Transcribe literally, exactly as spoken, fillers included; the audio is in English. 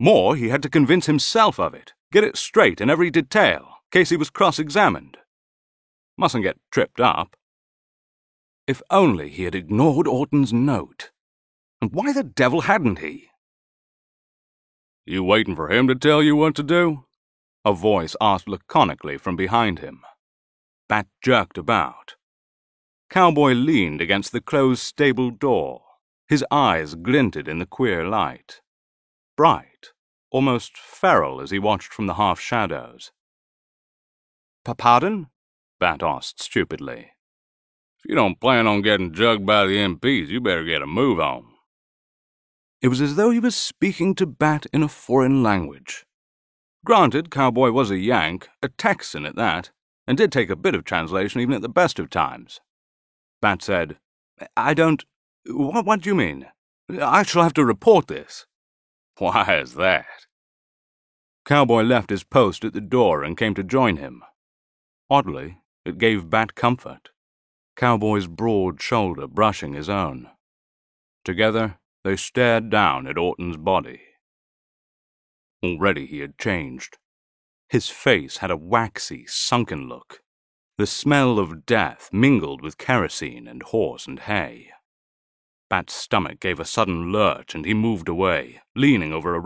More, he had to convince himself of it, get it straight in every detail, in case he was cross-examined. Mustn't get tripped up. If only he had ignored Orton's note. And why the devil hadn't he? "You waiting for him to tell you what to do?" a voice asked laconically from behind him. Bat jerked about. Cowboy leaned against the closed stable door. His eyes glinted in the queer light. Bright, almost feral as he watched from the half-shadows. "Pardon?" Bat asked stupidly. "If you don't plan on getting jugged by the M Ps, you better get a move on." It was as though he was speaking to Bat in a foreign language. Granted, Cowboy was a Yank, a Texan at that, and did take a bit of translation even at the best of times. Bat said, "I don't... What, what do you mean? I shall have to report this." "Why is that?" Cowboy left his post at the door and came to join him. Oddly, it gave Bat comfort, Cowboy's broad shoulder brushing his own. Together, they stared down at Orton's body. Already he had changed. His face had a waxy, sunken look. The smell of death mingled with kerosene and horse and hay. Bat's stomach gave a sudden lurch and he moved away, leaning over a